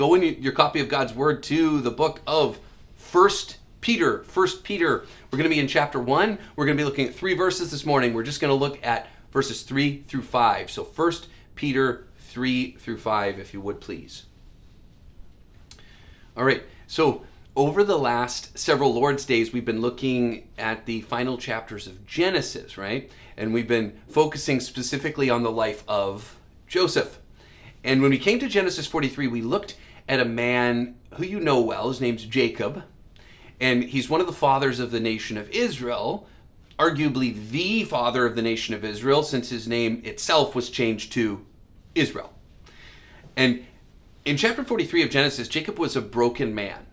Go in your copy of God's Word to the book of First Peter. First Peter. We're going to be in chapter 1. We're going to be looking at 3 verses this morning. We're just going to look at verses 3 through 5. So First Peter 3 through 5, if you would please. All right. So over the last several Lord's Days, we've been looking at the final chapters of Genesis, right? And we've been focusing specifically on the life of Joseph. And when we came to Genesis 43, we looked at a man who you know well. His name's Jacob. And he's one of the fathers of the nation of Israel, arguably the father of the nation of Israel, since his name itself was changed to Israel. And in chapter 43 of Genesis, Jacob was a broken man.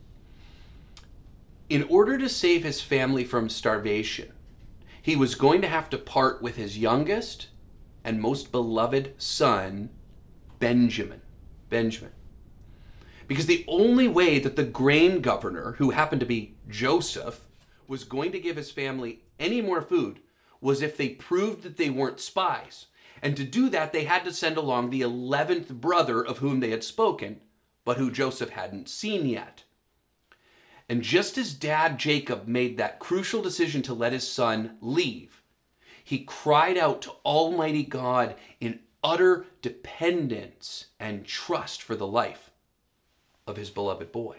In order to save his family from starvation, he was going to have to part with his youngest and most beloved son, Benjamin. Because the only way that the grain governor, who happened to be Joseph, was going to give his family any more food was if they proved that they weren't spies. And to do that, they had to send along the 11th brother of whom they had spoken, but who Joseph hadn't seen yet. And just as Dad Jacob made that crucial decision to let his son leave, he cried out to Almighty God in utter dependence and trust for the life of his beloved boy.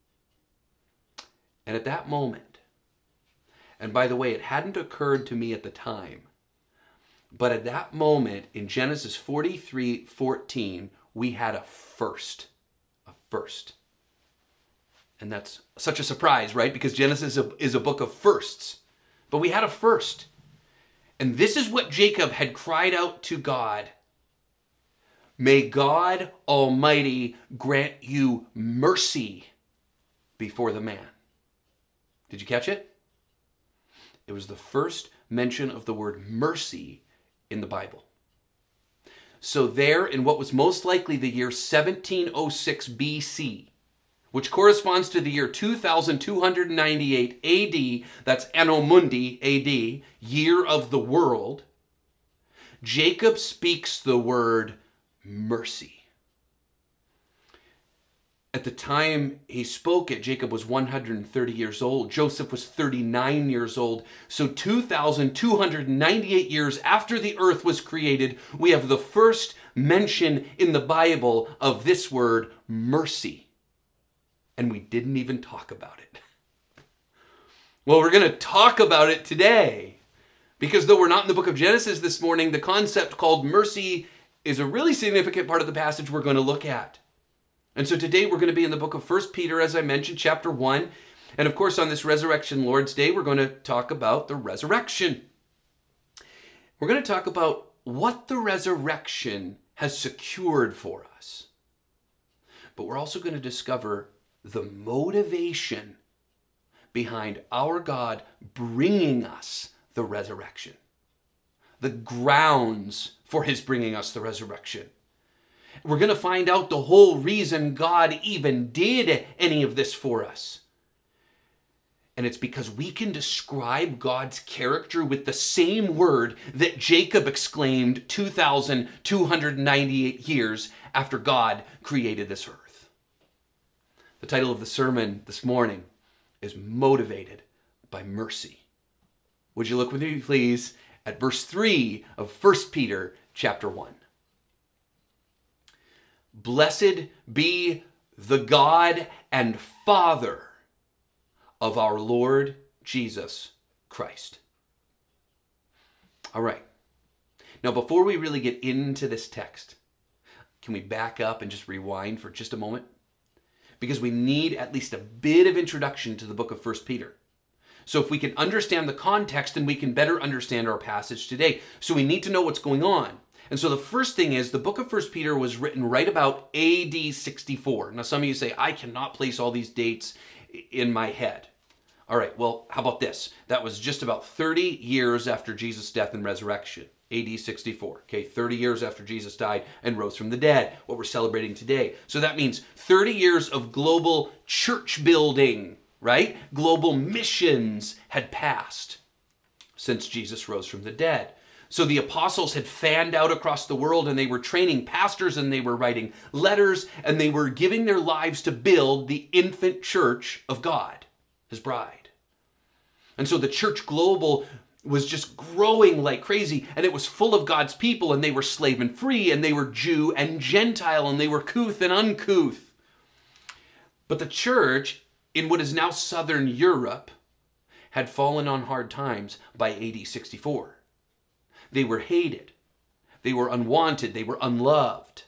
And at that moment, and by the way, it hadn't occurred to me at the time, but at that moment in Genesis 43:14, we had a first. And that's such a surprise, right? Because Genesis is a book of firsts. But we had a first. And this is what Jacob had cried out to God. May God Almighty grant you mercy before the man. Did you catch it? It was the first mention of the word mercy in the Bible. So there, in what was most likely the year 1706 BC, which corresponds to the year 2298 AD, that's Anno Mundi AD, year of the world, Jacob speaks the word mercy. At the time he spoke it, Jacob was 130 years old. Joseph was 39 years old. So 2,298 years after the earth was created, we have the first mention in the Bible of this word, mercy. And we didn't even talk about it. Well, we're going to talk about it today. Because though we're not in the book of Genesis this morning, the concept called mercy is a really significant part of the passage we're going to look at. And so today we're going to be in the book of 1 Peter, as I mentioned, chapter 1. And of course, on this Resurrection Lord's Day, we're going to talk about the resurrection. We're going to talk about what the resurrection has secured for us. But we're also going to discover the motivation behind our God bringing us the resurrection. The grounds for his bringing us the resurrection. We're going to find out the whole reason God even did any of this for us. And it's because we can describe God's character with the same word that Jacob exclaimed 2,298 years after God created this earth. The title of the sermon this morning is Motivated by Mercy. Would you look with me, please, at verse 3 of 1 Peter chapter 1. Blessed be the God and Father of our Lord Jesus Christ. All right. Now, before we really get into this text, can we back up and just rewind for just a moment? Because we need at least a bit of introduction to the book of 1 Peter. So if we can understand the context, then we can better understand our passage today. So we need to know what's going on. And so the first thing is the book of 1 Peter was written right about AD 64. Now some of you say, I cannot place all these dates in my head. All right, well, how about this? That was just about 30 years after Jesus' death and resurrection. AD 64, okay, 30 years after Jesus died and rose from the dead, what we're celebrating today. So that means 30 years of global church building, right? Global missions had passed since Jesus rose from the dead. So the apostles had fanned out across the world, and they were training pastors, and they were writing letters, and they were giving their lives to build the infant church of God, his bride. And so the church global was just growing like crazy, and it was full of God's people, and they were slave and free, and they were Jew and Gentile, and they were couth and uncouth. But the church in what is now southern Europe had fallen on hard times by AD 64. They were hated. They were unwanted. They were unloved.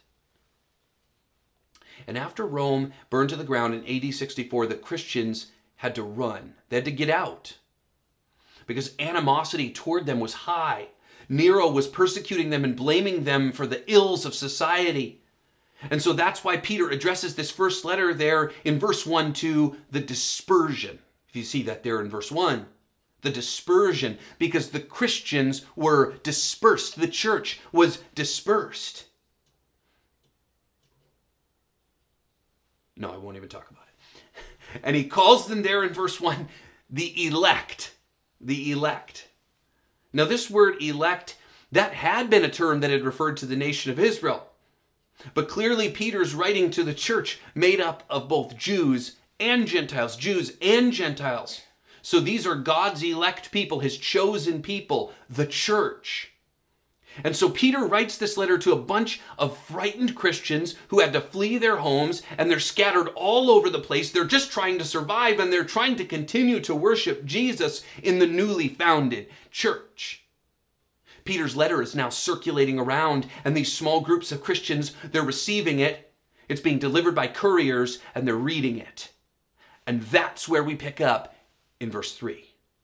And after Rome burned to the ground in AD 64, the Christians had to run. They had to get out because animosity toward them was high. Nero was persecuting them and blaming them for the ills of society. And so that's why Peter addresses this first letter there in verse 1 to the dispersion. If you see that there in verse 1. The dispersion, because the Christians were dispersed. The church was dispersed. No, I won't even talk about it. And he calls them there in verse 1, the elect. The elect. Now this word elect, that had been a term that had referred to the nation of Israel. But clearly Peter's writing to the church made up of both Jews and Gentiles. Jews and Gentiles. So these are God's elect people, his chosen people, the church. And so Peter writes this letter to a bunch of frightened Christians who had to flee their homes, and they're scattered all over the place. They're just trying to survive, and they're trying to continue to worship Jesus in the newly founded church. Peter's letter is now circulating around, and these small groups of Christians, they're receiving it. It's being delivered by couriers, and they're reading it. And that's where we pick up in verse 3.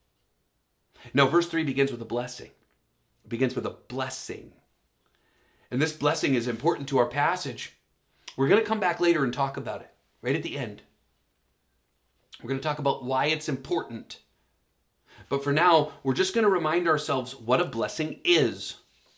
Now, verse 3 begins with a blessing. It begins with a blessing. And this blessing is important to our passage. We're going to come back later and talk about it, right at the end. We're going to talk about why it's important. But for now, we're just going to remind ourselves what a blessing is.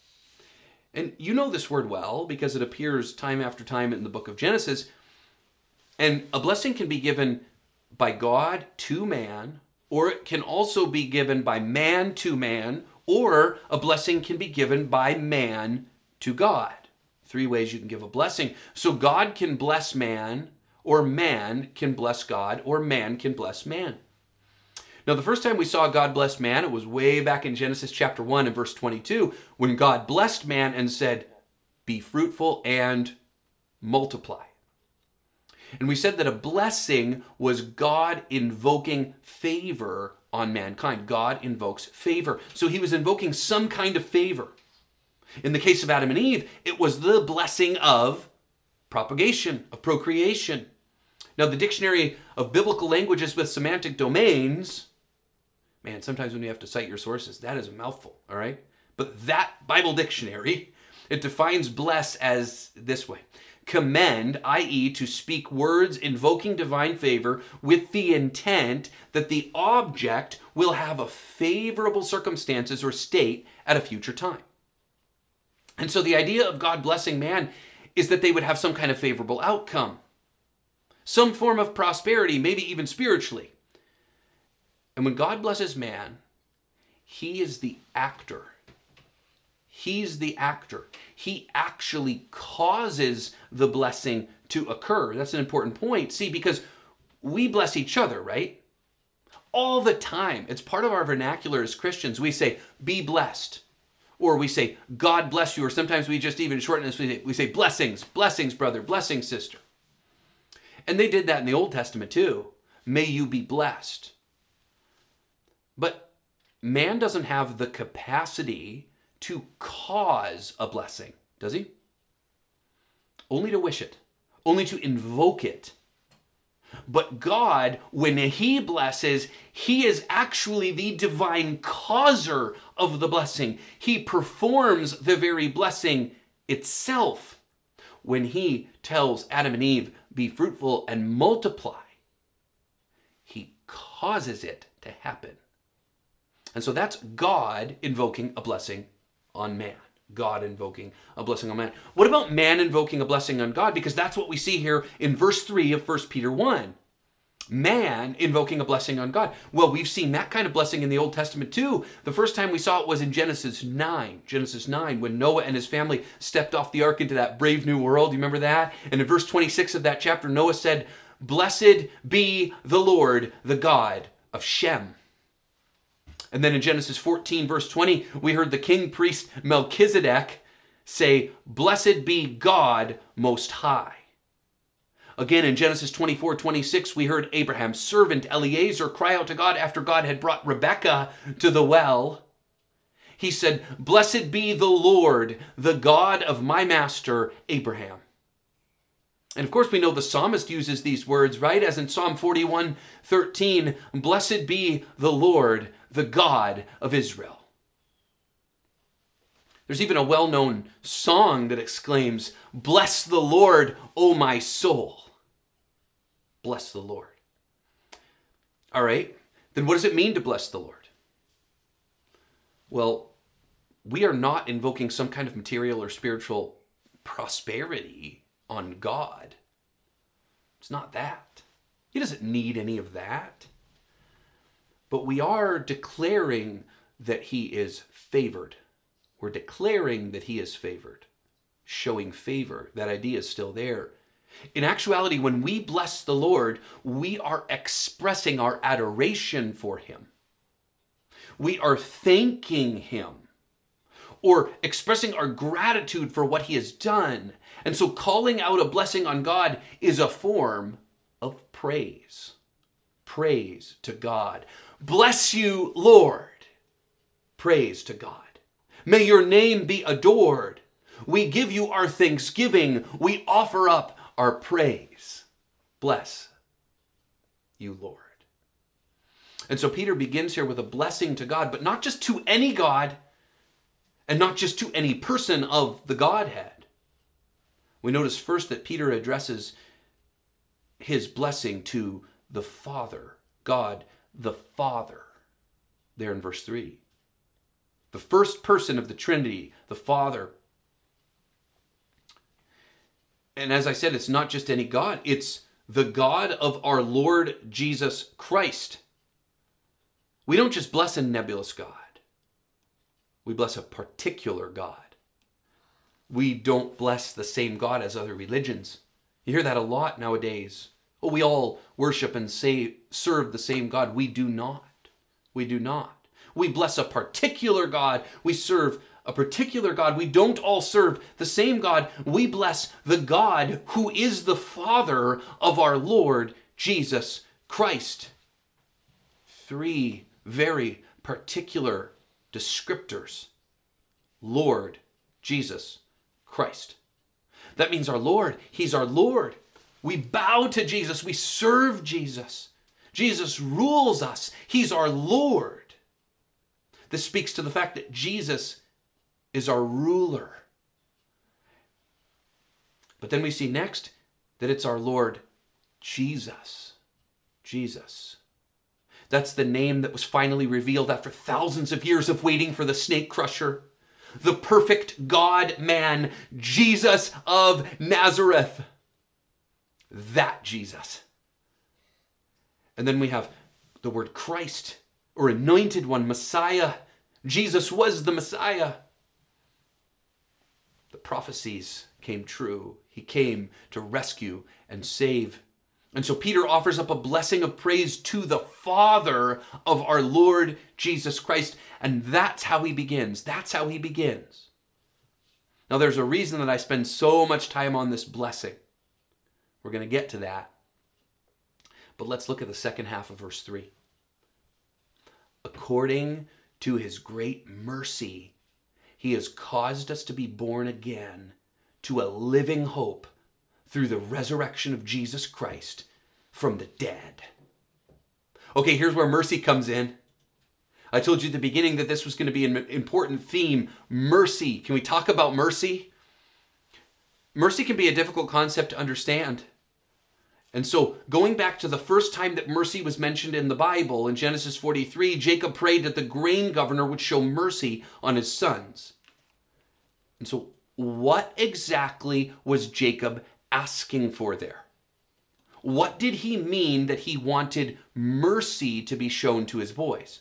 And you know this word well because it appears time after time in the book of Genesis. And a blessing can be given by God to man, or it can also be given by man to man, or a blessing can be given by man to God. 3 ways you can give a blessing. So God can bless man, or man can bless God, or man can bless man. Now, the first time we saw God bless man, it was way back in Genesis chapter 1 and verse 22, when God blessed man and said, "Be fruitful and multiply." And we said that a blessing was God invoking favor on mankind. God invokes favor. So he was invoking some kind of favor. In the case of Adam and Eve, it was the blessing of propagation, of procreation. Now, the Dictionary of Biblical Languages with Semantic Domains, man, sometimes when you have to cite your sources, that is a mouthful, all right? But that Bible dictionary, it defines bless as this way. Commend, i.e. to speak words invoking divine favor with the intent that the object will have a favorable circumstances or state at a future time. And so the idea of God blessing man is that they would have some kind of favorable outcome. Some form of prosperity, maybe even spiritually. And when God blesses man, he is the actor. He's the actor. He actually causes the blessing to occur. That's an important point. See, because we bless each other, right? All the time. It's part of our vernacular as Christians. We say, be blessed. Or we say, God bless you. Or sometimes we just even shorten this. We say, blessings, blessings, brother, blessings, sister. And they did that in the Old Testament too. May you be blessed. But man doesn't have the capacity to cause a blessing, does he? Only to wish it, only to invoke it. But God, when he blesses, he is actually the divine causer of the blessing. He performs the very blessing itself. When he tells Adam and Eve, be fruitful and multiply, he causes it to happen. And so that's God invoking a blessing on man. God invoking a blessing on man. What about man invoking a blessing on God? Because that's what we see here in verse 3 of 1 Peter 1. man invoking a blessing on God. Well, we've seen that kind of blessing in the Old Testament too. The first time we saw it was in Genesis 9. Genesis 9, when Noah and his family stepped off the ark into that brave new world. You remember that? And in verse 26 of that chapter, Noah said, "Blessed be the Lord, the God of Shem." And then in Genesis 14, verse 20, we heard the king priest Melchizedek say, "Blessed be God Most High." Again, in Genesis 24:26, we heard Abraham's servant Eliezer cry out to God after God had brought Rebekah to the well. He said, "Blessed be the Lord, the God of my master Abraham." And of course, we know the psalmist uses these words, right? As in Psalm 41:13, "Blessed be the Lord, the God of Israel." There's even a well-known song that exclaims, "Bless the Lord, O my soul." Bless the Lord. All right, then what does it mean to bless the Lord? Well, we are not invoking some kind of material or spiritual prosperity on God. It's not that. He doesn't need any of that. But we are declaring that he is favored. We're declaring that he is favored. Showing favor. That idea is still there. In actuality, when we bless the Lord, we are expressing our adoration for him. We are thanking him or expressing our gratitude for what he has done. And so calling out a blessing on God is a form of praise. Praise to God. Bless you, Lord. Praise to God. May your name be adored. We give you our thanksgiving. We offer up our praise. Bless you, Lord. And so Peter begins here with a blessing to God, but not just to any God and not just to any person of the Godhead. We notice first that Peter addresses his blessing to the Father, God the Father, there in verse 3. The first person of the Trinity, the Father. And as I said, it's not just any God. It's the God of our Lord Jesus Christ. We don't just bless a nebulous God. We bless a particular God. We don't bless the same God as other religions. You hear that a lot nowadays. Oh, we all worship and serve the same God. We do not. We do not. We bless a particular God. We serve a particular God. We don't all serve the same God. We bless the God who is the Father of our Lord Jesus Christ. Three very particular descriptors. Lord Jesus Christ. That means our Lord. He's our Lord. We bow to Jesus. We serve Jesus. Jesus rules us. He's our Lord. This speaks to the fact that Jesus is our ruler. But then we see next that it's our Lord Jesus. Jesus. That's the name that was finally revealed after thousands of years of waiting for the snake crusher. The perfect God-man, Jesus of Nazareth. That Jesus. And then we have the word Christ, or anointed one, Messiah. Jesus was the Messiah. The prophecies came true. He came to rescue and save. And so Peter offers up a blessing of praise to the Father of our Lord Jesus Christ. And that's how he begins. That's how he begins. Now there's a reason that I spend so much time on this blessing. We're going to get to that. But let's look at the second half of verse 3. According to his great mercy, he has caused us to be born again to a living hope through the resurrection of Jesus Christ from the dead. Okay, here's where mercy comes in. I told you at the beginning that this was going to be an important theme. Mercy. Can we talk about mercy? Mercy can be a difficult concept to understand. And so going back to the first time that mercy was mentioned in the Bible, in Genesis 43, Jacob prayed that the grain governor would show mercy on his sons. And so what exactly was Jacob asking for there? What did he mean that he wanted mercy to be shown to his boys?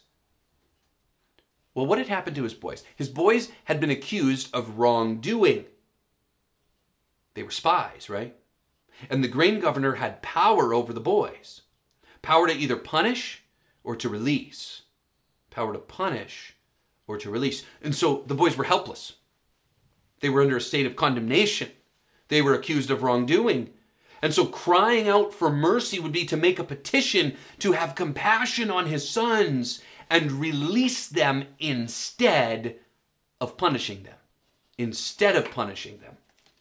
Well, what had happened to his boys? His boys had been accused of wrongdoing. They were spies, right? And the grain governor had power over the boys. Power to either punish or to release. Power to punish or to release. And so the boys were helpless. They were under a state of condemnation. They were accused of wrongdoing. And so crying out for mercy would be to make a petition to have compassion on his sons and release them instead of punishing them. Instead of punishing them.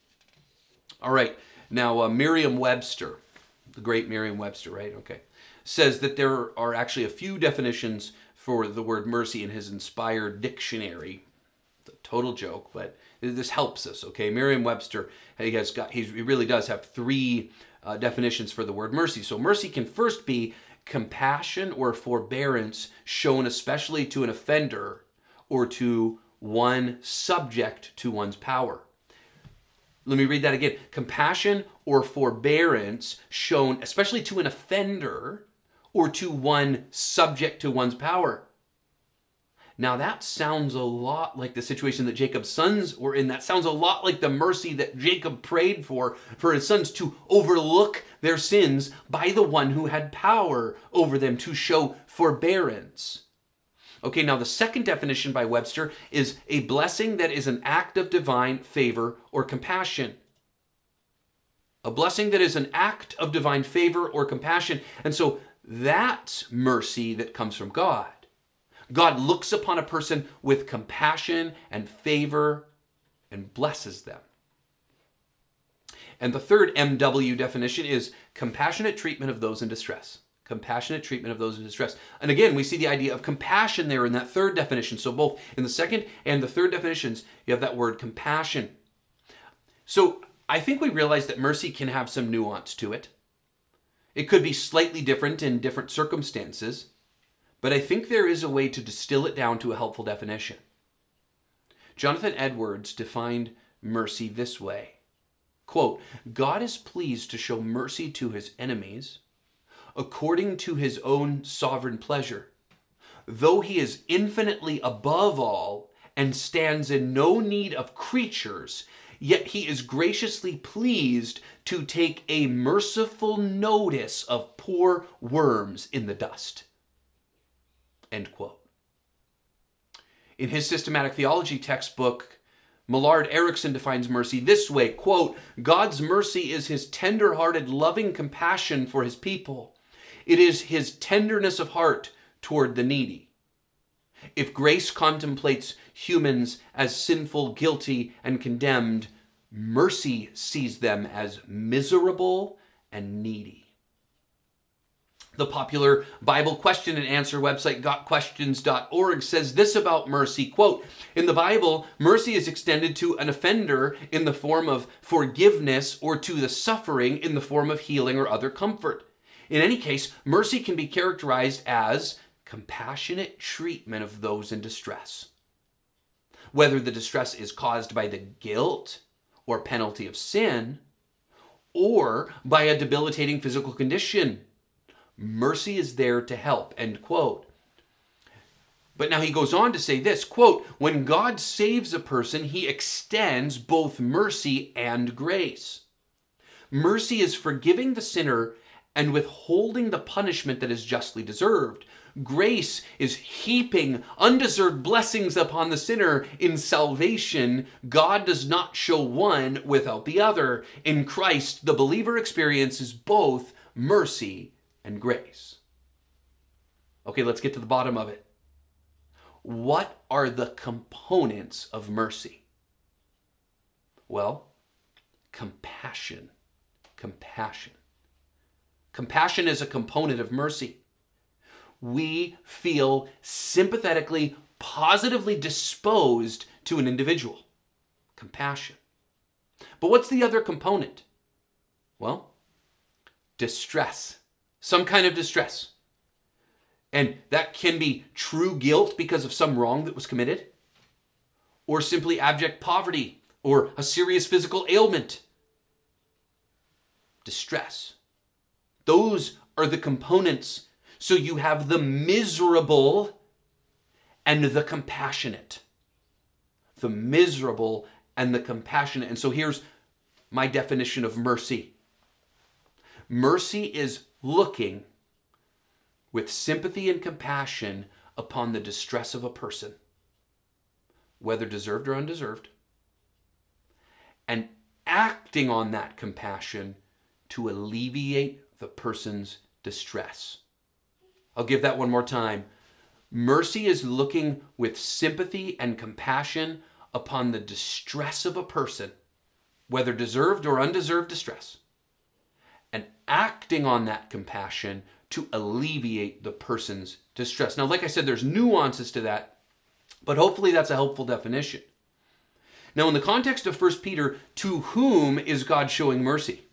All right, now Merriam-Webster, the great Merriam-Webster, right? Okay, says that there are actually a few definitions for the word mercy in his inspired dictionary. It's a total joke, but this helps us, okay? Merriam-Webster, he really does have three definitions for the word mercy. So mercy can first be compassion or forbearance shown especially to an offender or to one subject to one's power. Let me read that again. Compassion or forbearance shown especially to an offender or to one subject to one's power. Now that sounds a lot like the situation that Jacob's sons were in. That sounds a lot like the mercy that Jacob prayed for his sons, to overlook their sins by the one who had power over them, to show forbearance. Okay, now the second definition by Webster is a blessing that is an act of divine favor or compassion. A blessing that is an act of divine favor or compassion. And so that's mercy that comes from God. God looks upon a person with compassion and favor and blesses them. And the third MW definition is compassionate treatment of those in distress. Compassionate treatment of those in distress. And again, we see the idea of compassion there in that third definition. So both in the second and the third definitions, you have that word compassion. So I think we realize that mercy can have some nuance to it. It could be slightly different in different circumstances, but I think there is a way to distill it down to a helpful definition. Jonathan Edwards defined mercy this way. Quote, God is pleased to show mercy to his enemies according to his own sovereign pleasure, though he is infinitely above all and stands in no need of creatures, yet he is graciously pleased to take a merciful notice of poor worms in the dust. End quote. In his systematic theology textbook, Millard Erickson defines mercy this way, quote, God's mercy is his tender-hearted, loving compassion for his people. It is his tenderness of heart toward the needy. If grace contemplates humans as sinful, guilty, and condemned, mercy sees them as miserable and needy. The popular Bible question and answer website gotquestions.org says this about mercy, quote, in the Bible, mercy is extended to an offender in the form of forgiveness or to the suffering in the form of healing or other comfort. In any case, mercy can be characterized as compassionate treatment of those in distress. Whether the distress is caused by the guilt or penalty of sin or by a debilitating physical condition, mercy is there to help, end quote. But now he goes on to say this, quote, when God saves a person, he extends both mercy and grace. Mercy is forgiving the sinner and withholding the punishment that is justly deserved. Grace is heaping undeserved blessings upon the sinner. In salvation, God does not show one without the other. In Christ, the believer experiences both mercy and grace. Okay, let's get to the bottom of it. What are the components of mercy? Well, compassion. Compassion. Compassion is a component of mercy. We feel sympathetically, positively disposed to an individual. Compassion. But what's the other component? Well, distress. Some kind of distress. And that can be true guilt because of some wrong that was committed, or simply abject poverty, or a serious physical ailment. Distress. Those are the components. So you have the miserable and the compassionate. The miserable and the compassionate. And so here's my definition of mercy. Mercy is looking with sympathy and compassion upon the distress of a person, whether deserved or undeserved, and acting on that compassion to alleviate the person's distress. I'll give that one more time. Mercy is looking with sympathy and compassion upon the distress of a person, whether deserved or undeserved distress, and acting on that compassion to alleviate the person's distress. Now, like I said, there's nuances to that, but hopefully that's a helpful definition. Now, in the context of 1 Peter, to whom is God showing mercy?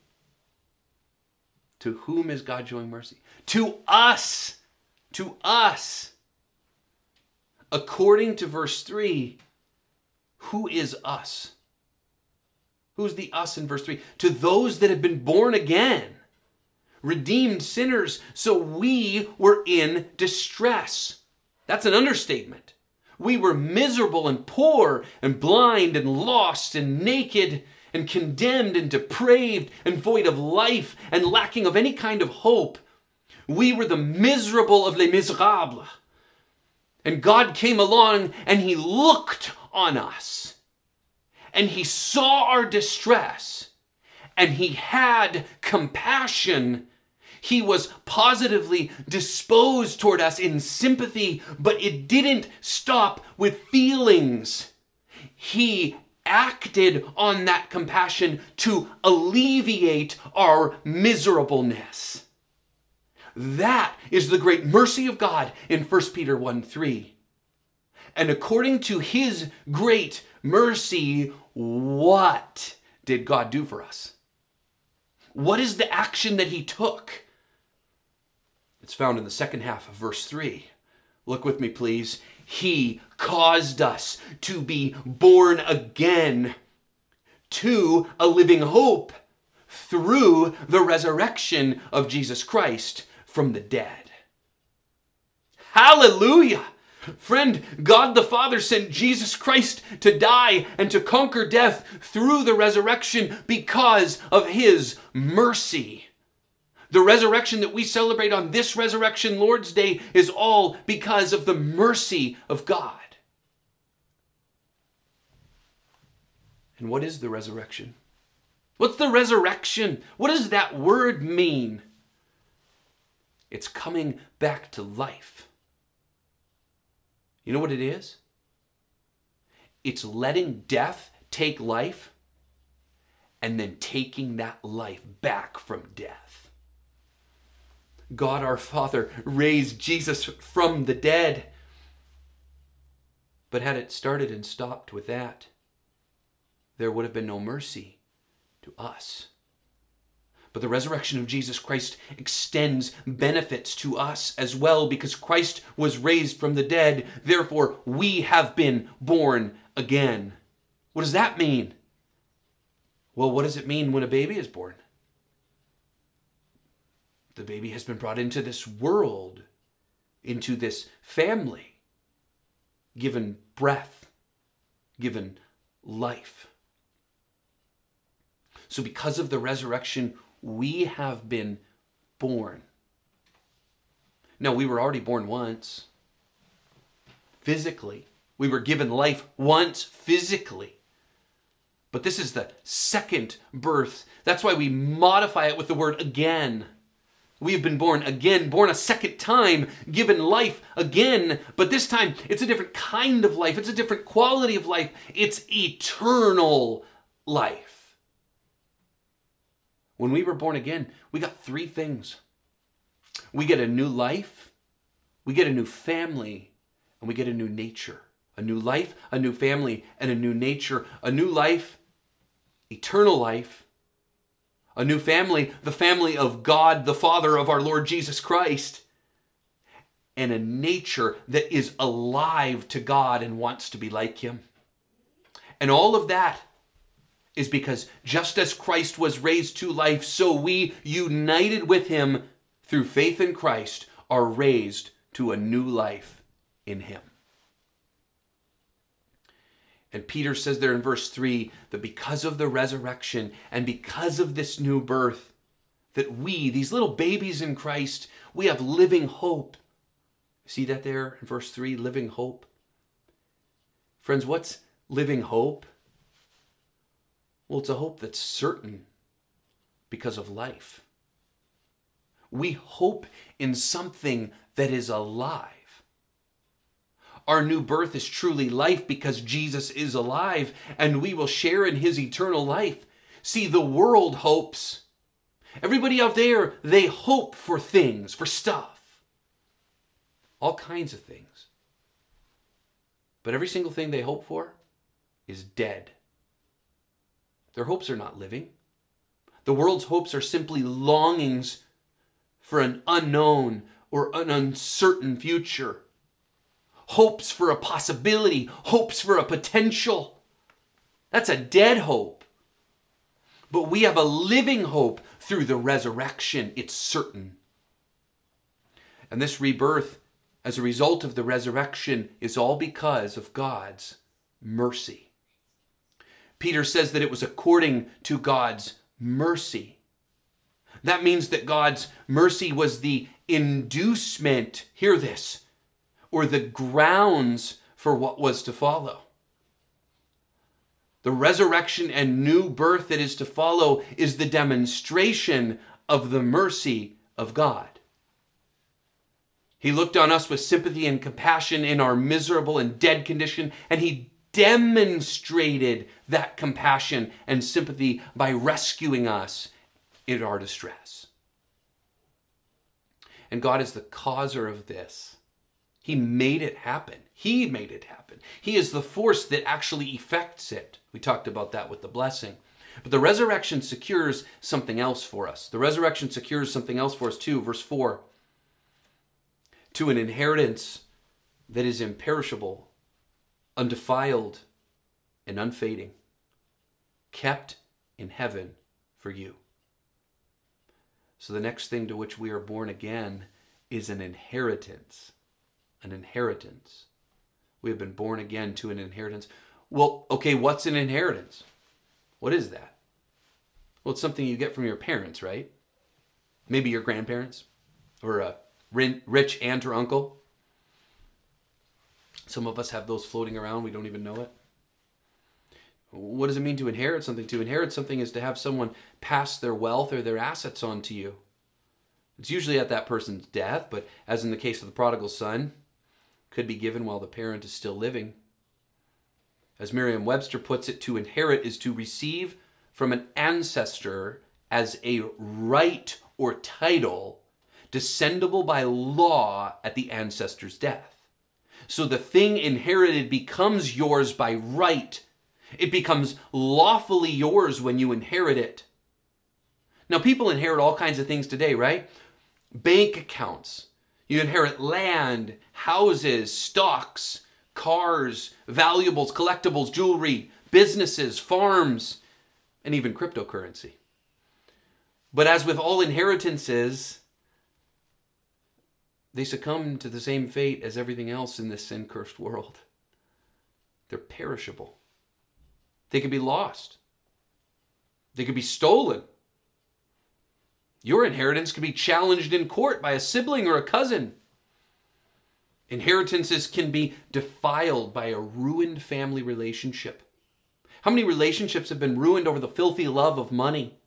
To whom is God showing mercy? To us. To us. According to verse 3, who is us? Who's the us in verse 3? To those that have been born again, redeemed sinners, so we were in distress. That's an understatement. We were miserable and poor and blind and lost and naked and condemned and depraved and void of life and lacking of any kind of hope. We were the miserable of les miserables. And God came along and he looked on us and he saw our distress and he had compassion. He was positively disposed toward us in sympathy, but it didn't stop with feelings. He acted on that compassion to alleviate our miserableness. That is the great mercy of God in 1 Peter 1:3. And according to his great mercy, what did God do for us? What is the action that he took? It's found in the second half of verse 3. Look with me, please. He caused us to be born again to a living hope through the resurrection of Jesus Christ from the dead. Hallelujah! Friend, God the Father sent Jesus Christ to die and to conquer death through the resurrection because of his mercy. The resurrection that we celebrate on this Resurrection Lord's Day is all because of the mercy of God. And what is the resurrection? What's the resurrection? What does that word mean? It's coming back to life. You know what it is? It's letting death take life and then taking that life back from death. God our Father raised Jesus from the dead. But had it started and stopped with that, there would have been no mercy to us. But the resurrection of Jesus Christ extends benefits to us as well, because Christ was raised from the dead. Therefore, we have been born again. What does that mean? Well, what does it mean when a baby is born? The baby has been brought into this world, into this family, given breath, given life. So because of the resurrection, we have been born. Now, we were already born once, physically. We were given life once, physically. But this is the second birth. That's why we modify it with the word again. We have been born again, born a second time, given life again. But this time, it's a different kind of life. It's a different quality of life. It's eternal life. When we were born again, we got three things. We get a new life, we get a new family, and we get a new nature. A new life, a new family, and a new nature. A new life, eternal life. A new family, the family of God, the Father of our Lord Jesus Christ. And a nature that is alive to God and wants to be like him. And all of that is because just as Christ was raised to life, so we, united with him, through faith in Christ, are raised to a new life in him. And Peter says there in verse 3 that because of the resurrection and because of this new birth, that we, these little babies in Christ, we have living hope. See that there in verse 3, living hope? Friends, what's living hope? Well, it's a hope that's certain because of life. We hope in something that is alive. Our new birth is truly life because Jesus is alive and we will share in his eternal life. See, the world hopes. Everybody out there, they hope for things, for stuff. All kinds of things. But every single thing they hope for is dead. Their hopes are not living. The world's hopes are simply longings for an unknown or an uncertain future. Hopes for a possibility, hopes for a potential. That's a dead hope. But we have a living hope through the resurrection. It's certain. And this rebirth, as a result of the resurrection, is all because of God's mercy. Peter says that it was according to God's mercy. That means that God's mercy was the inducement, hear this, or the grounds for what was to follow. The resurrection and new birth that is to follow is the demonstration of the mercy of God. He looked on us with sympathy and compassion in our miserable and dead condition, and he demonstrated that compassion and sympathy by rescuing us in our distress. And God is the causer of this. He made it happen. He made it happen. He is the force that actually effects it. We talked about that with the blessing. But the resurrection secures something else for us. The resurrection secures something else for us too. Verse 4. To an inheritance that is imperishable, undefiled, and unfading, kept in heaven for you. So the next thing to which we are born again is an inheritance. An inheritance. We have been born again to an inheritance. Well, okay, what's an inheritance? What is that? Well, it's something you get from your parents, right? Maybe your grandparents or a rich aunt or uncle. Some of us have those floating around. We don't even know it. What does it mean to inherit something? To inherit something is to have someone pass their wealth or their assets on to you. It's usually at that person's death, but as in the case of the prodigal son, could be given while the parent is still living. As Merriam-Webster puts it, to inherit is to receive from an ancestor as a right or title descendable by law at the ancestor's death. So the thing inherited becomes yours by right. It becomes lawfully yours when you inherit it. Now, people inherit all kinds of things today, right? Bank accounts. You inherit land, houses, stocks, cars, valuables, collectibles, jewelry, businesses, farms, and even cryptocurrency. But as with all inheritances, they succumb to the same fate as everything else in this sin-cursed world. They're perishable. They can be lost. They can be stolen. Your inheritance can be challenged in court by a sibling or a cousin. Inheritances can be defiled by a ruined family relationship. How many relationships have been ruined over the filthy love of money?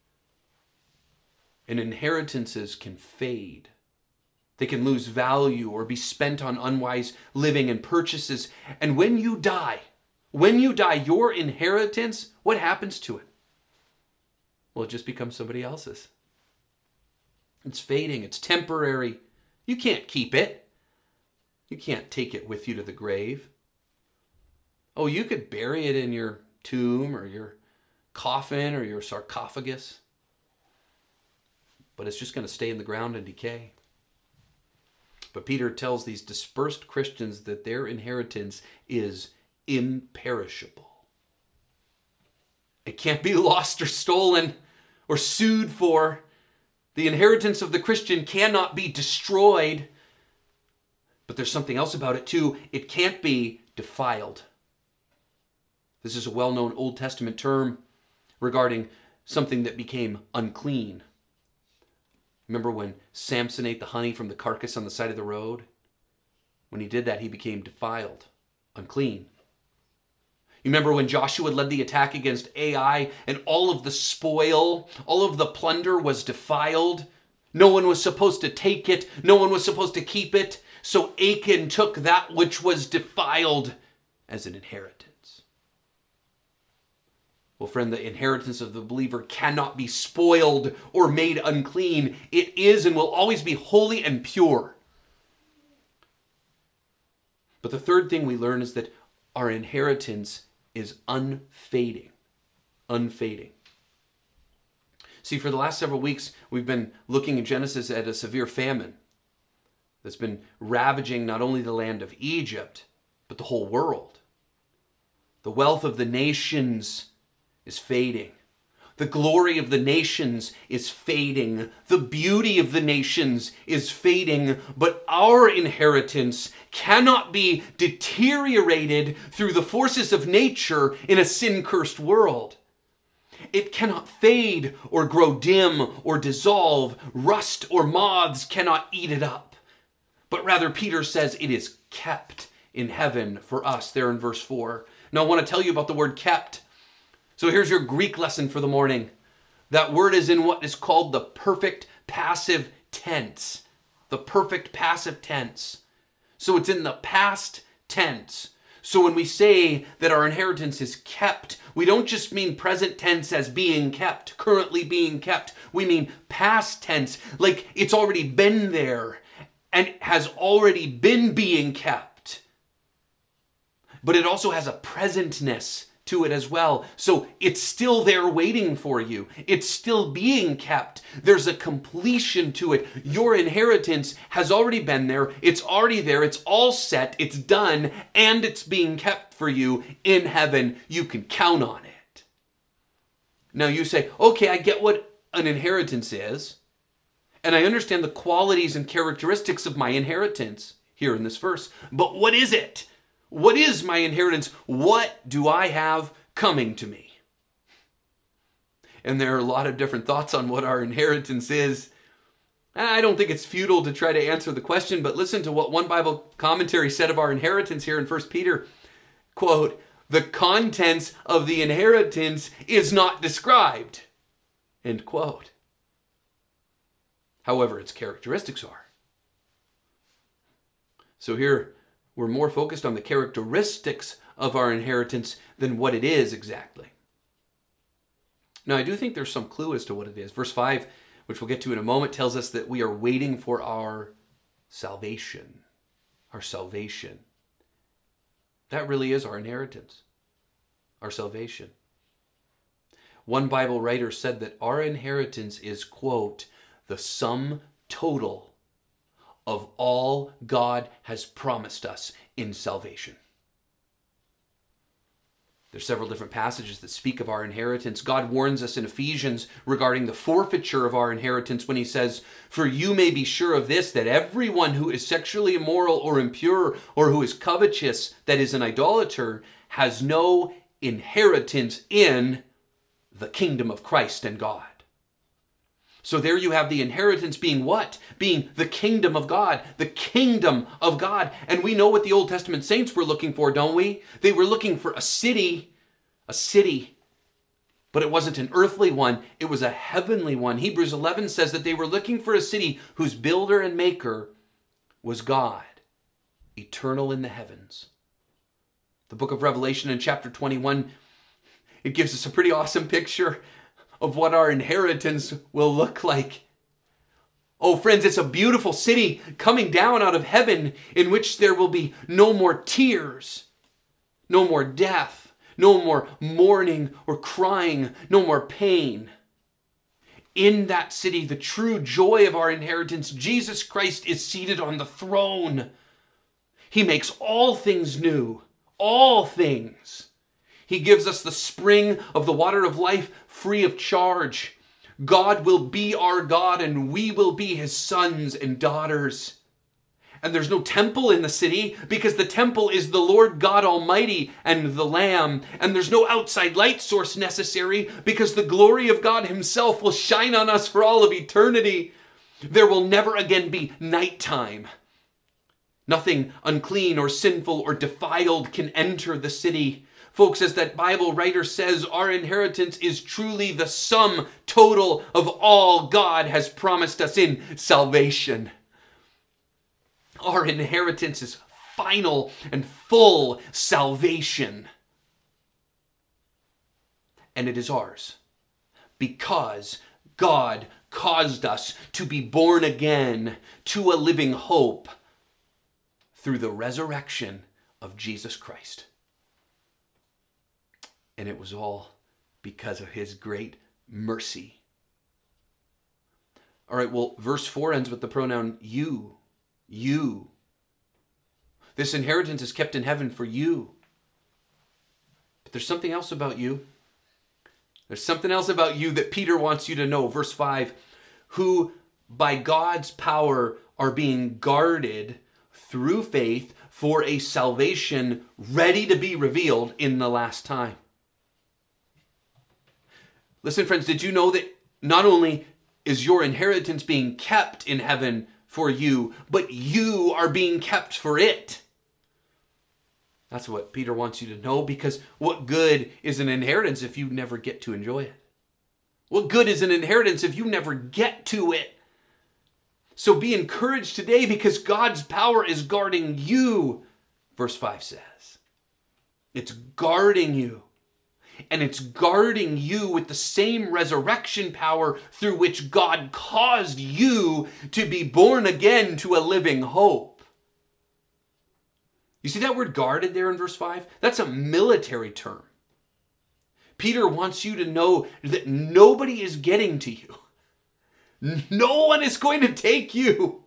And inheritances can fade. They can lose value or be spent on unwise living and purchases. And when you die, your inheritance, what happens to it? Well, it just becomes somebody else's. It's fading. It's temporary. You can't keep it. You can't take it with you to the grave. Oh, you could bury it in your tomb or your coffin or your sarcophagus. But it's just going to stay in the ground and decay. But Peter tells these dispersed Christians that their inheritance is imperishable. It can't be lost or stolen or sued for. The inheritance of the Christian cannot be destroyed. But there's something else about it too. It can't be defiled. This is a well-known Old Testament term regarding something that became unclean. Remember when Samson ate the honey from the carcass on the side of the road? When he did that, he became defiled, unclean. You remember when Joshua led the attack against Ai and all of the spoil, all of the plunder was defiled? No one was supposed to take it. No one was supposed to keep it. So Achan took that which was defiled as an inheritance. Well, friend, the inheritance of the believer cannot be spoiled or made unclean. It is and will always be holy and pure. But the third thing we learn is that our inheritance is unfading. Unfading. See, for the last several weeks, we've been looking in Genesis at a severe famine that's been ravaging not only the land of Egypt, but the whole world. The wealth of the nations is fading. The glory of the nations is fading. The beauty of the nations is fading. But our inheritance cannot be deteriorated through the forces of nature in a sin-cursed world. It cannot fade or grow dim or dissolve. Rust or moths cannot eat it up. But rather, Peter says it is kept in heaven for us, there in verse 4. Now, I want to tell you about the word kept. So here's your Greek lesson for the morning. That word is in what is called the perfect passive tense. The perfect passive tense. So it's in the past tense. So when we say that our inheritance is kept, we don't just mean present tense as being kept, currently being kept. We mean past tense, like it's already been there and has already been being kept. But it also has a presentness to it as well. So it's still there waiting for you. It's still being kept. There's a completion to it. Your inheritance has already been there. It's already there. It's all set. It's done. And it's being kept for you in heaven. You can count on it. Now you say, okay, I get what an inheritance is. And I understand the qualities and characteristics of my inheritance here in this verse. But what is it? What is my inheritance? What do I have coming to me? And there are a lot of different thoughts on what our inheritance is. I don't think it's futile to try to answer the question, but listen to what one Bible commentary said of our inheritance here in 1 Peter. Quote, "The contents of the inheritance is not described." End quote. However, its characteristics are. So here, we're more focused on the characteristics of our inheritance than what it is exactly. Now, I do think there's some clue as to what it is. Verse 5, which we'll get to in a moment, tells us that we are waiting for our salvation. Our salvation. That really is our inheritance. Our salvation. One Bible writer said that our inheritance is, quote, the sum total of all God has promised us in salvation. There's several different passages that speak of our inheritance. God warns us in Ephesians regarding the forfeiture of our inheritance when he says, "For you may be sure of this, that everyone who is sexually immoral or impure or who is covetous, that is an idolater, has no inheritance in the kingdom of Christ and God." So there you have the inheritance being what? Being the kingdom of God. The kingdom of God. And we know what the Old Testament saints were looking for, don't we? They were looking for a city. A city. But it wasn't an earthly one. It was a heavenly one. Hebrews 11 says that they were looking for a city whose builder and maker was God. Eternal in the heavens. The book of Revelation in chapter 21, it gives us a pretty awesome picture of what our inheritance will look like. Oh, friends, it's a beautiful city coming down out of heaven in which there will be no more tears, no more death, no more mourning or crying, no more pain. In that city, the true joy of our inheritance, Jesus Christ is seated on the throne. He makes all things new, all things. He gives us the spring of the water of life free of charge. God will be our God and we will be his sons and daughters. And there's no temple in the city because the temple is the Lord God Almighty and the Lamb. And there's no outside light source necessary because the glory of God himself will shine on us for all of eternity. There will never again be nighttime. Nothing unclean or sinful or defiled can enter the city. Folks, as that Bible writer says, our inheritance is truly the sum total of all God has promised us in salvation. Our inheritance is final and full salvation. And it is ours because God caused us to be born again to a living hope through the resurrection of Jesus Christ. And it was all because of his great mercy. All right, well, verse 4 ends with the pronoun you. You. This inheritance is kept in heaven for you. But there's something else about you. There's something else about you that Peter wants you to know. Verse 5, who by God's power are being guarded through faith for a salvation ready to be revealed in the last time. Listen, friends, did you know that not only is your inheritance being kept in heaven for you, but you are being kept for it? That's what Peter wants you to know, because what good is an inheritance if you never get to enjoy it? What good is an inheritance if you never get to it? So be encouraged today because God's power is guarding you, verse 5 says. It's guarding you. And it's guarding you with the same resurrection power through which God caused you to be born again to a living hope. You see that word guarded there in verse 5? That's a military term. Peter wants you to know that nobody is getting to you. No one is going to take you.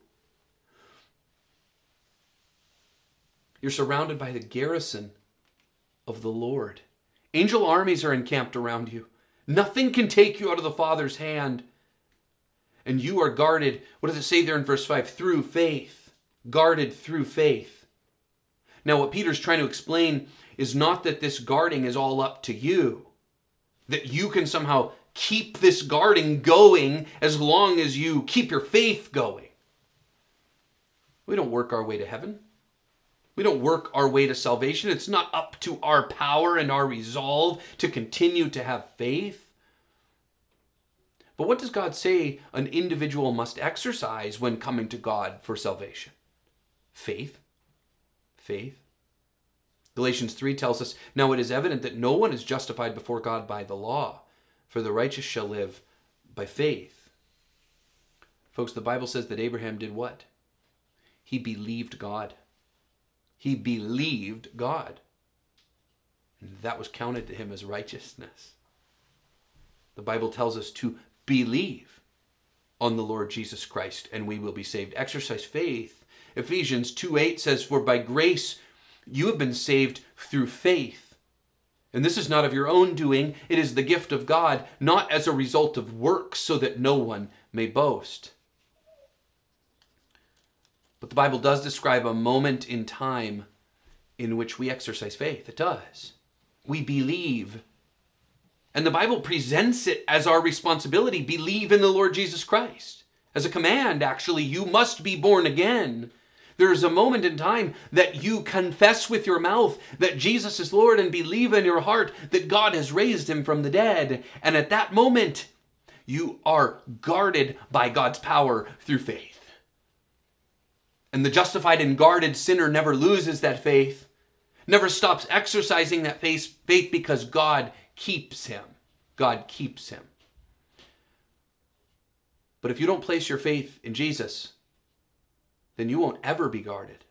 You're surrounded by the garrison of the Lord. Angel armies are encamped around you. Nothing can take you out of the Father's hand. And you are guarded, what does it say there in verse 5? Through faith. Guarded through faith. Now what Peter's trying to explain is not that this guarding is all up to you. That you can somehow keep this guarding going as long as you keep your faith going. We don't work our way to heaven. We don't work our way to salvation. It's not up to our power and our resolve to continue to have faith. But what does God say an individual must exercise when coming to God for salvation? Faith. Faith. Galatians 3 tells us, now it is evident that no one is justified before God by the law, for the righteous shall live by faith. Folks, the Bible says that Abraham did what? He believed God. He believed God. And that was counted to him as righteousness. The Bible tells us to believe on the Lord Jesus Christ and we will be saved. Exercise faith. Ephesians 2:8 says, for by grace you have been saved through faith. And this is not of your own doing. It is the gift of God, not as a result of works, so that no one may boast. But the Bible does describe a moment in time in which we exercise faith. It does. We believe. And the Bible presents it as our responsibility. Believe in the Lord Jesus Christ. As a command, actually, you must be born again. There is a moment in time that you confess with your mouth that Jesus is Lord and believe in your heart that God has raised him from the dead. And at that moment, you are guarded by God's power through faith. And the justified and guarded sinner never loses that faith, never stops exercising that faith because God keeps him. God keeps him. But if you don't place your faith in Jesus, then you won't ever be guarded.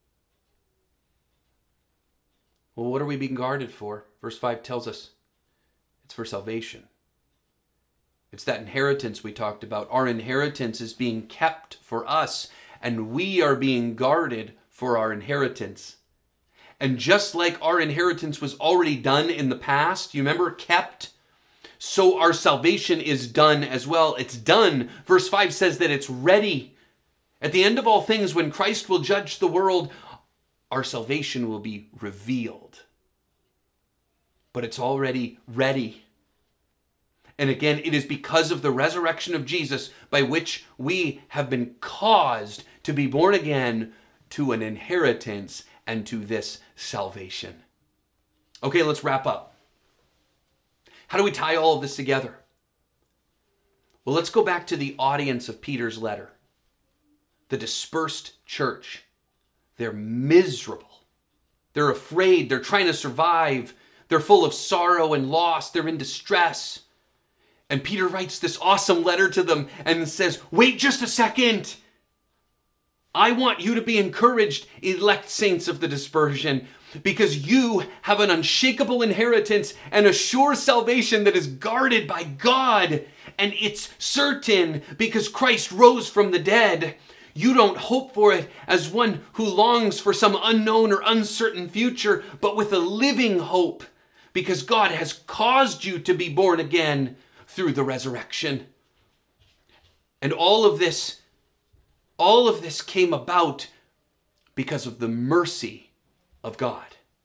Well, what are we being guarded for? Verse 5 tells us it's for salvation. It's that inheritance we talked about. Our inheritance is being kept for us, and we are being guarded for our inheritance. And just like our inheritance was already done in the past, you remember, kept, so our salvation is done as well. It's done. Verse 5 says that it's ready. At the end of all things, when Christ will judge the world, our salvation will be revealed. But it's already ready. And again, it is because of the resurrection of Jesus by which we have been caused to be born again to an inheritance and to this salvation. Okay, let's wrap up. How do we tie all of this together? Well, let's go back to the audience of Peter's letter. The dispersed church. They're miserable. They're afraid. They're trying to survive. They're full of sorrow and loss. They're in distress. And Peter writes this awesome letter to them and says, wait just a second. I want you to be encouraged, elect saints of the dispersion, because you have an unshakable inheritance and a sure salvation that is guarded by God. And it's certain because Christ rose from the dead. You don't hope for it as one who longs for some unknown or uncertain future, but with a living hope, because God has caused you to be born again through the resurrection. And all of this came about because of the mercy of God,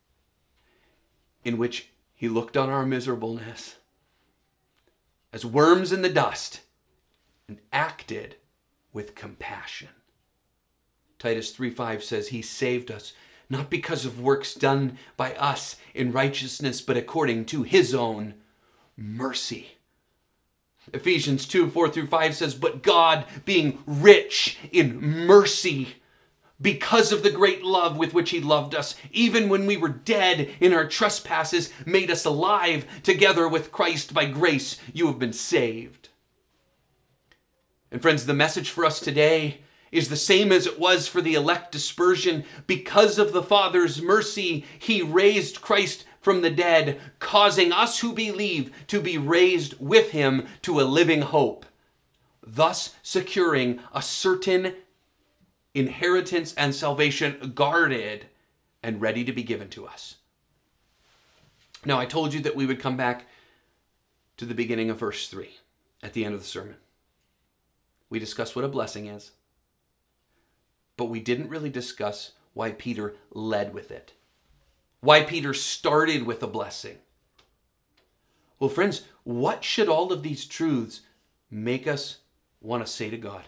in which he looked on our miserableness as worms in the dust and acted with compassion. Titus 3:5 says he saved us not because of works done by us in righteousness, but according to his own mercy. Ephesians 2:4-5 says, but God, being rich in mercy, because of the great love with which he loved us, even when we were dead in our trespasses, made us alive together with Christ. By grace you have been saved. And friends, the message for us today is the same as it was for the elect dispersion. Because of the Father's mercy, he raised Christ from the dead, causing us who believe to be raised with him to a living hope, thus securing a certain inheritance and salvation guarded and ready to be given to us. Now, I told you that we would come back to the beginning of verse 3 at the end of the sermon. We discussed what a blessing is, but we didn't really discuss why Peter led with it. Why Peter started with a blessing. Well, friends, what should all of these truths make us want to say to God?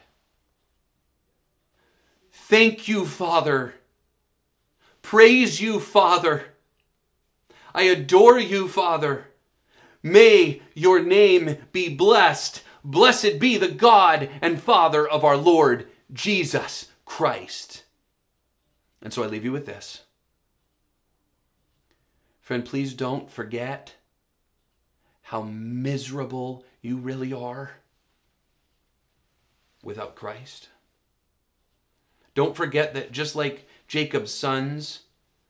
Thank you, Father. Praise you, Father. I adore you, Father. May your name be blessed. Blessed be the God and Father of our Lord Jesus Christ. And so I leave you with this. Friend, please don't forget how miserable you really are without Christ. Don't forget that just like Jacob's sons,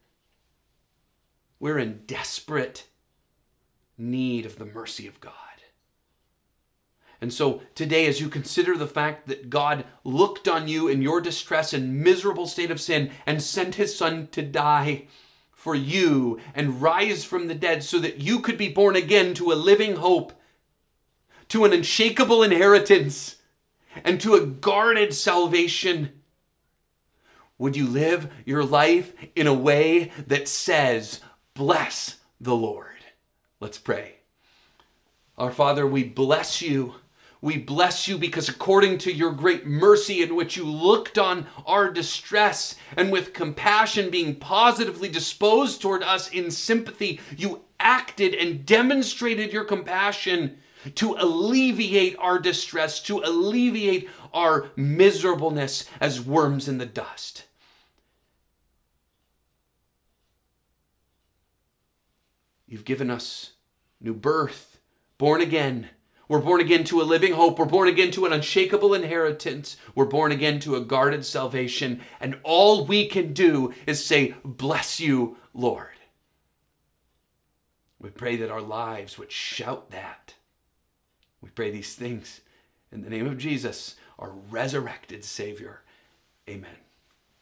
we're in desperate need of the mercy of God. And so today, as you consider the fact that God looked on you in your distress and miserable state of sin and sent his Son to die for you and rise from the dead so that you could be born again to a living hope, to an unshakable inheritance, and to a guarded salvation, would you live your life in a way that says, bless the Lord? Let's pray. Our Father, we bless you. We bless you because according to your great mercy in which you looked on our distress and with compassion being positively disposed toward us in sympathy, you acted and demonstrated your compassion to alleviate our distress, to alleviate our miserableness as worms in the dust. You've given us new birth, born again. We're born again to a living hope. We're born again to an unshakable inheritance. We're born again to a guarded salvation. And all we can do is say, bless you, Lord. We pray that our lives would shout that. We pray these things in the name of Jesus, our resurrected Savior. Amen.